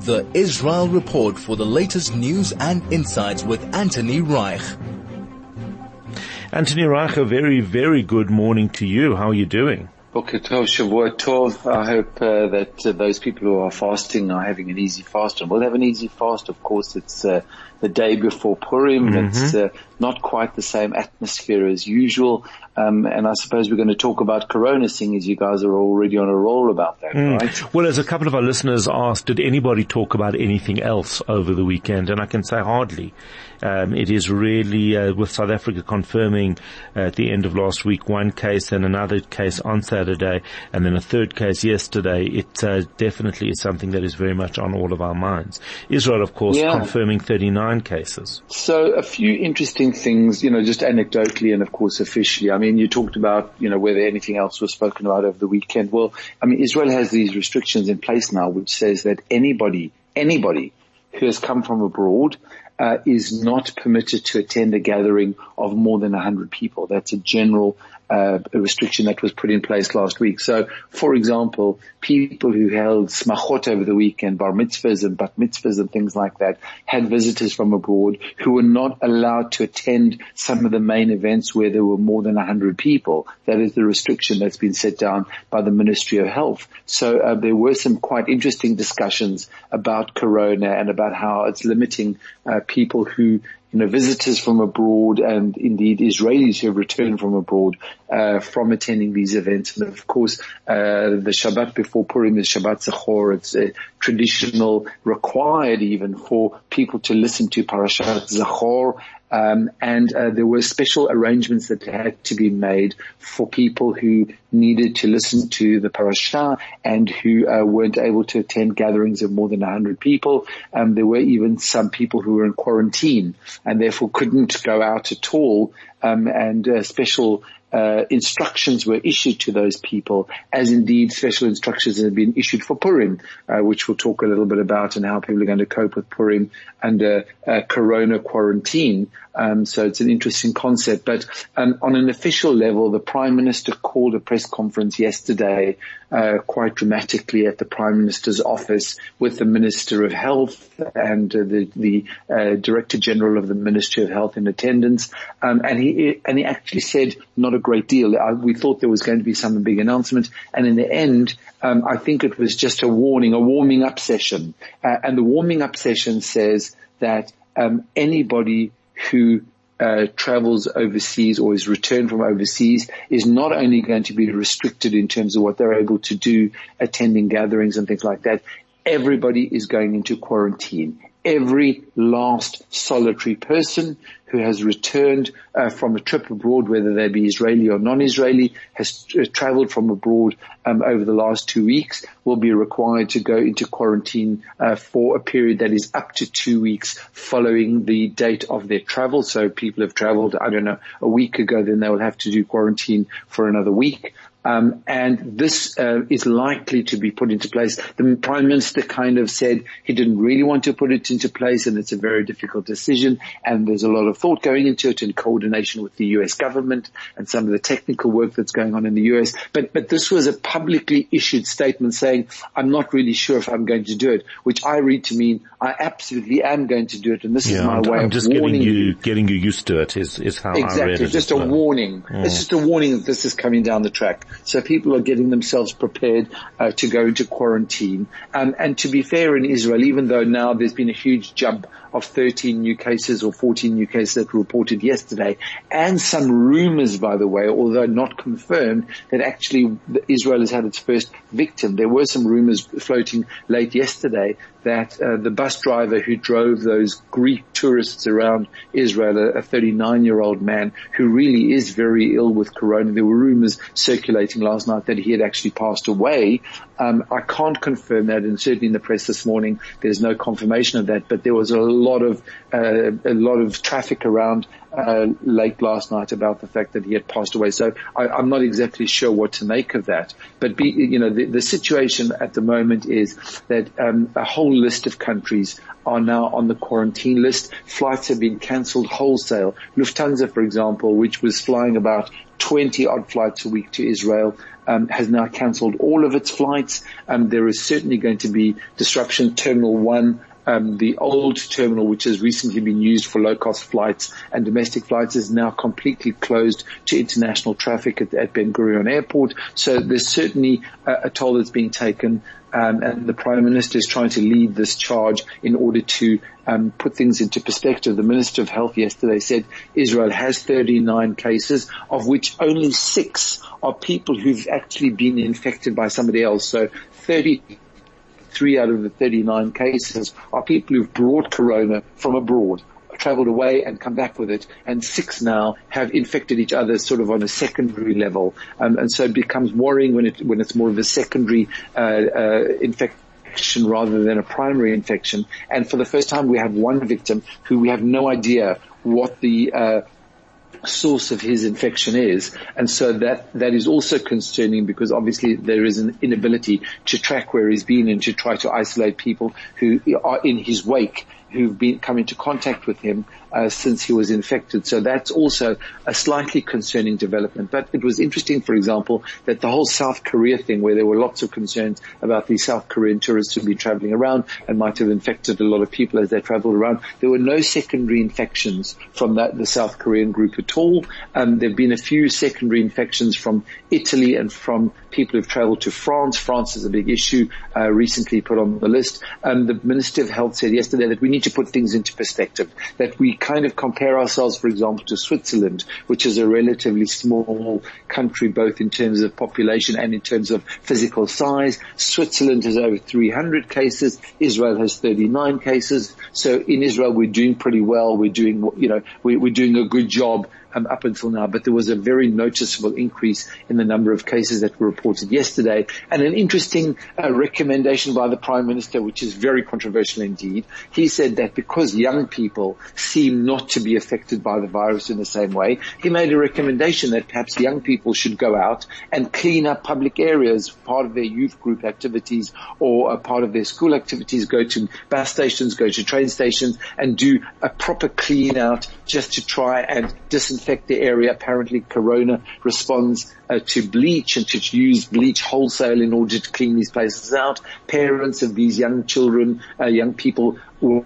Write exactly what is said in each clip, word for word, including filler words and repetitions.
The Israel Report for the latest news and insights with Anthony Reich. Anthony Reich, a very, very good morning to you. How are you doing? Boker Tov, Shavua Tov. I hope uh, that uh, those people who are fasting are having an easy fast, and will have an easy fast. Of course, it's uh, the day before Purim. Mm-hmm. It's uh, not quite the same atmosphere as usual. Um, and I suppose we're going to talk about Corona, seeing as you guys are already on a roll about that, mm. right? Well, as a couple of our listeners asked, did anybody talk about anything else over the weekend? And I can say hardly. Um, it is really, uh, with South Africa confirming uh, at the end of last week one case and another case on Saturday and then a third case yesterday. It uh, definitely is something that is very much on all of our minds. Israel, of course, yeah. confirming thirty-nine cases. So a few interesting things, you know, just anecdotally and of course officially. I mean, you talked about, you know, whether anything else was spoken about over the weekend. Well, I mean, Israel has these restrictions in place now, which says that anybody, anybody who has come from abroad Uh, is not permitted to attend a gathering of more than one hundred people. That's a general uh, restriction that was put in place last week. So, for example, people who held smachot over the weekend, bar mitzvahs and bat mitzvahs and things like that, had visitors from abroad who were not allowed to attend some of the main events where there were more than one hundred people. That is the restriction that's been set down by the Ministry of Health. So uh, there were some quite interesting discussions about Corona and about how it's limiting uh, people who, you know, visitors from abroad and indeed Israelis who have returned from abroad, uh, from attending these events. And of course, uh, the Shabbat before Purim is Shabbat Zachor. It's a traditional, required even for people to listen to Parashat Zachor. Um, and uh, there were special arrangements that had to be made for people who needed to listen to the parasha and who uh, weren't able to attend gatherings of more than one hundred people. Um, there were even some people who were in quarantine and therefore couldn't go out at all. Um, and uh, special uh, instructions were issued to those people, as indeed special instructions have been issued for Purim, uh, which we'll talk a little bit about and how people are going to cope with Purim under uh, Corona quarantine. Um, so it's an interesting concept. But um, on an official level, the Prime Minister called a press conference yesterday, uh, quite dramatically at the Prime Minister's office with the Minister of Health and uh, the, the uh, Director General of the Ministry of Health in attendance. Um, and he and he actually said not a great deal. I, we thought there was going to be some big announcement, and in the end, um, I think it was just a warning, a warming up session. Uh, and the warming up session says that um, anybody who uh, travels overseas or is returned from overseas is not only going to be restricted in terms of what they're able to do, attending gatherings and things like that. Everybody is going into quarantine. Every last solitary person who has returned uh, from a trip abroad, whether they be Israeli or non-Israeli, has uh, traveled from abroad um, over the last two weeks, will be required to go into quarantine uh, for a period that is up to two weeks following the date of their travel. So people have traveled, I don't know, a week ago, then they will have to do quarantine for another week. Um, and this uh, is likely to be put into place. The Prime Minister kind of said he didn't really want to put it into place, and it's a very difficult decision, and there's a lot of thought going into it in coordination with the U S government and some of the technical work that's going on in the U S. But, but this was a publicly issued statement saying, I'm not really sure if I'm going to do it, which I read to mean I absolutely am going to do it, and this yeah, is my I'm, way I'm of just warning getting you, you. Getting you used to it is, is how exactly, I read it. Exactly, just a well. warning. Mm. It's just a warning that this is coming down the track. So people are getting themselves prepared uh, to go into quarantine. Um, and to be fair, in Israel, even though now there's been a huge jump of thirteen new cases or fourteen new cases that were reported yesterday, and some rumors, by the way, although not confirmed, that actually Israel has had its first victim. There were some rumors floating late yesterday that uh, the bus driver who drove those Greek tourists around Israel, a thirty-nine-year-old man who really is very ill with corona, there were rumors circulating last night that he had actually passed away. Um, I can't confirm that, and certainly in the press this morning there's no confirmation of that, but there was a lot of uh, a lot of traffic around uh, late last night about the fact that he had passed away. So I, I'm not exactly sure what to make of that. But be, you know, the, the situation at the moment is that um, a whole list of countries are now on the quarantine list. Flights have been cancelled wholesale. Lufthansa, for example, which was flying about twenty odd flights a week to Israel, um, has now cancelled all of its flights. Um, there is certainly going to be disruption. Terminal one, Um, the old terminal, which has recently been used for low-cost flights and domestic flights, is now completely closed to international traffic at, at Ben Gurion Airport. So there's certainly a, a toll that's being taken, um, and the Prime Minister is trying to lead this charge in order to um, put things into perspective. The Minister of Health yesterday said Israel has thirty-nine cases, of which only six are people who've actually been infected by somebody else. So thirty. Three out of the thirty-nine cases are people who've brought corona from abroad, traveled away and come back with it, and six now have infected each other sort of on a secondary level. Um, and so it becomes worrying when it when it's more of a secondary uh, uh, infection rather than a primary infection. And for the first time, we have one victim who we have no idea what the uh, source of his infection is, and so that that is also concerning, because obviously there is an inability to track where he's been and to try to isolate people who are in his wake, who've been come into contact with him uh, since he was infected. So that's also a slightly concerning development. But it was interesting, for example, that the whole South Korea thing, where there were lots of concerns about the South Korean tourists who'd be traveling around and might have infected a lot of people as they traveled around, there were no secondary infections from that the South Korean group at all. Um, there have been a few secondary infections from Italy and from people who've traveled to France. France is a big issue, uh, recently put on the list. Um, the Minister of Health said yesterday that we need to put things into perspective, that we kind of compare ourselves, for example, to Switzerland, which is a relatively small country, both in terms of population and in terms of physical size. Switzerland has over three hundred cases. Israel has thirty-nine cases. So in Israel, we're doing pretty well. We're doing, you know, we're, we're doing a good job Um, up until now, but there was a very noticeable increase in the number of cases that were reported yesterday, and an interesting uh, recommendation by the Prime Minister, which is very controversial indeed. He said that because young people seem not to be affected by the virus in the same way, he made a recommendation that perhaps young people should go out and clean up public areas, part of their youth group activities or a part of their school activities, go to bus stations, go to train stations, and do a proper clean out just to try and disinfect the area. Apparently Corona responds uh, to bleach, and to use bleach wholesale in order to clean these places out. Parents of these young children, uh, young people were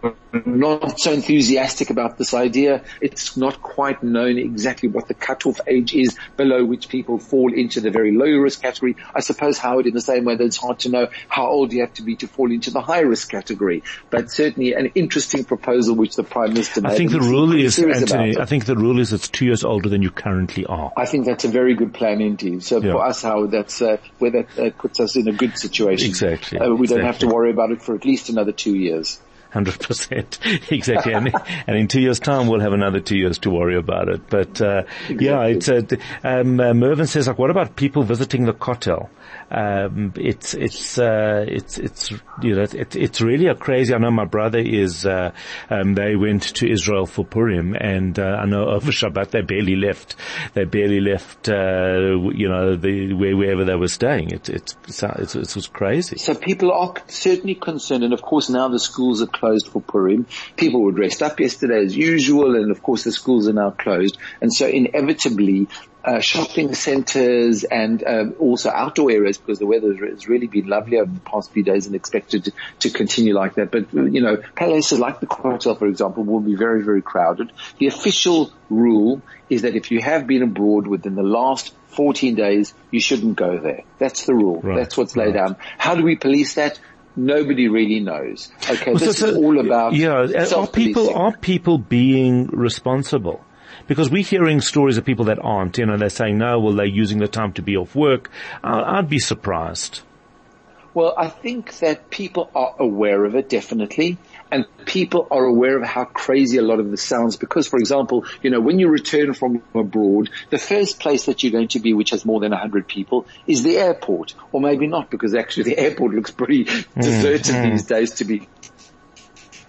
not so enthusiastic about this idea. It's not quite known exactly what the cutoff age is below which people fall into the very low risk category. I suppose, Howard, in the same way that it's hard to know how old you have to be to fall into the high risk category. But certainly an interesting proposal which the Prime Minister made. I think the rule is, Anthony, I think the rule is it's two years older than you currently are. I think that's a very good plan indeed. So yeah. For us, Howard, that's uh, where that uh, puts us in a good situation. Exactly. Uh, we exactly. don't have to worry about it for at least another two years. Hundred percent, exactly, and, and in two years' time we'll have another two years to worry about it. But uh, exactly. yeah, it's uh, um, uh, Mervyn says, like, what about people visiting the Kotel? Um, it's it's uh, it's it's you know it's it's really a crazy. I know my brother is. Uh, um, they went to Israel for Purim, and uh, I know over Shabbat they barely left. They barely left. Uh, you know, the where, wherever they were staying. It it it, it was crazy. So people are certainly concerned, and of course now the schools are closed for Purim. People were dressed up yesterday as usual, and of course the schools are now closed, and so inevitably uh, shopping centres and uh, also outdoor areas, because the weather has really been lovely over the past few days and expected to, to continue like that. But you know, places like the Kotel, for example, will be very, very crowded. The official rule is that if you have been abroad within the last fourteen days, you shouldn't go there. That's the rule. Right. That's what's laid right. down. How do we police that? Nobody really knows. Okay, well, this so, is all about yeah. Are people are people being responsible? Because we're hearing stories of people that aren't. You know, they're saying no. Well, they're using the time to be off work. I'd be surprised. Well, I think that people are aware of it, definitely. And people are aware of how crazy a lot of this sounds, because, for example, you know, when you return from abroad, the first place that you're going to be, which has more than one hundred people, is the airport. Or maybe not, because actually the airport looks pretty deserted mm, mm. these days, to be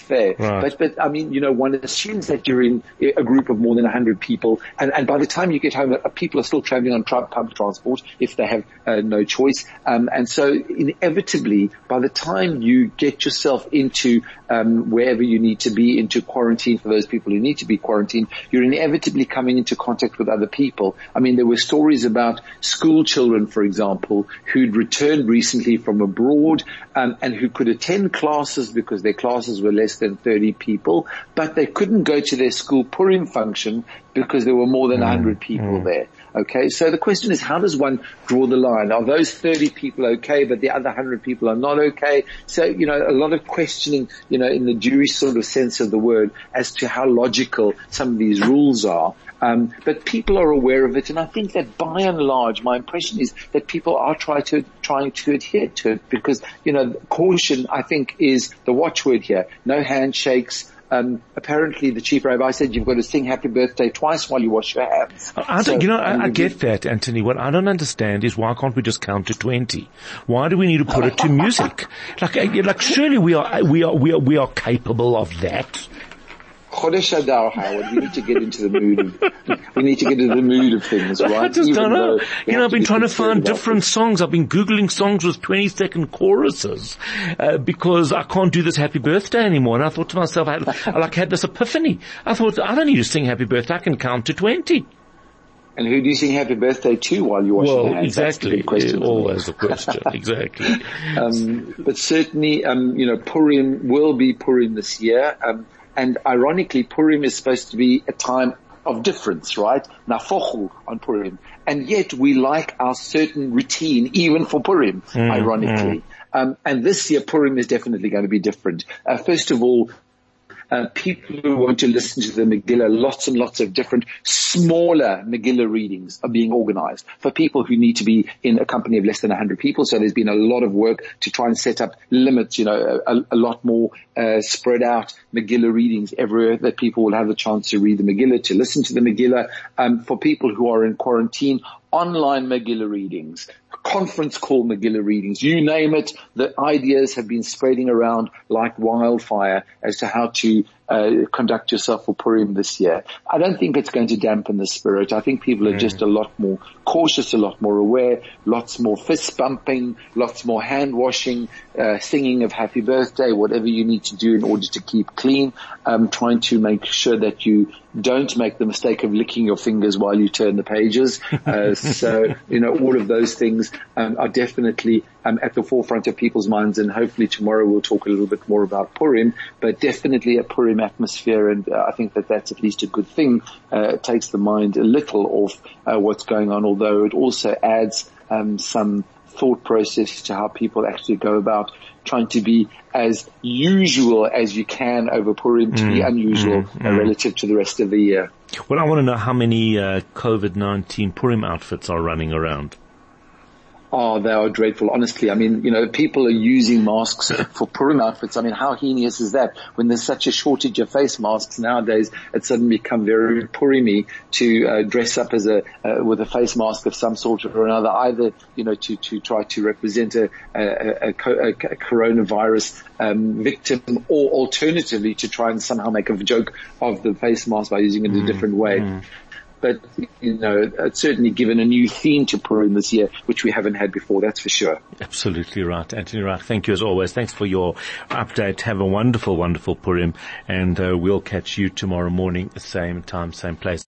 fair. Right. But, but I mean, you know, one assumes that you're in a group of more than one hundred people, and, and by the time you get home, uh, people are still traveling on tra- public transport if they have uh, no choice. Um, and so inevitably, by the time you get yourself into um, wherever you need to be, into quarantine for those people who need to be quarantined, you're inevitably coming into contact with other people. I mean, there were stories about school children, for example, who'd returned recently from abroad um, and who could attend classes because their classes were less than thirty people, but they couldn't go to their school Purim function because there were more than one hundred people there. Okay, so the question is, how does one draw the line? Are those thirty people okay, but the other one hundred people are not okay? So, you know, a lot of questioning, you know, in the Jewish sort of sense of the word as to how logical some of these rules are. Um, but people are aware of it, and I think that by and large, my impression is that people are trying to trying to adhere to it because, you know, caution, I think, is the watchword here. No handshakes. Um, apparently the chief rabbi said you've got to sing happy birthday twice while you wash your hands. I don't, so, you know, I, I get that, Anthony. What I don't understand is why can't we just count to twenty? Why do we need to put it to music? Like, like surely we are, we are, we are, we are capable of that. Chodesh Adar, Howard. We need to get into the mood of, we need to get into the mood of things, right? I just Even don't know. You know, I've been trying to find different this. songs. I've been Googling songs with twenty second choruses, uh, because I can't do this happy birthday anymore. And I thought to myself, I, had, I like had this epiphany. I thought, I don't need to sing happy birthday. I can count to twenty. And who do you sing happy birthday to while you're washing well, your hands? exactly. That's the big question. Yeah, always a question. Exactly. Um, but certainly, um, you know, Purim will be Purim this year. Um, And ironically, Purim is supposed to be a time of difference, right? Nafochu on Purim. And yet we like our certain routine even for Purim, mm, ironically. Mm. Um, and this year Purim is definitely going to be different. Uh, first of all, Uh, people who want to listen to the Megillah, lots and lots of different smaller Megillah readings are being organized for people who need to be in a company of less than one hundred people. So there's been a lot of work to try and set up limits, you know, a, a lot more uh, spread out Megillah readings everywhere that people will have the chance to read the Megillah, to listen to the Megillah. Um, for people who are in quarantine, online Megillah readings, conference call Megillah readings, you name it, the ideas have been spreading around like wildfire as to how to uh, conduct yourself for Purim this year. I don't think it's going to dampen the spirit. I think people are mm. just a lot more cautious, a lot more aware, lots more fist bumping, lots more hand washing, uh, singing of happy birthday, whatever you need to do in order to keep clean, um, trying to make sure that you don't make the mistake of licking your fingers while you turn the pages. Uh, so, you know, all of those things um, are definitely um, at the forefront of people's minds, and hopefully tomorrow we'll talk a little bit more about Purim, but definitely a Purim atmosphere, and uh, I think that that's at least a good thing. Uh, it takes the mind a little off uh, what's going on, although it also adds um, some thought process to how people actually go about trying to be as usual as you can over Purim to mm, be unusual mm, uh, mm. relative to the rest of the year. Well, I want to know how many uh, COVID nineteen Purim outfits are running around. Oh, they are dreadful. Honestly, I mean, you know, people are using masks for Purim outfits. I mean, how heinous is that? When there's such a shortage of face masks nowadays, it's suddenly become very Purim-y to uh, dress up as a uh, with a face mask of some sort or another, either, you know, to to try to represent a a, a, a coronavirus um, victim, or alternatively to try and somehow make a joke of the face mask by using it in a different way. Mm. But, you know, it's certainly given a new theme to Purim this year, which we haven't had before, that's for sure. Absolutely right. Anthony Reich, thank you as always. Thanks for your update. Have a wonderful, wonderful Purim, and uh, we'll catch you tomorrow morning, same time, same place.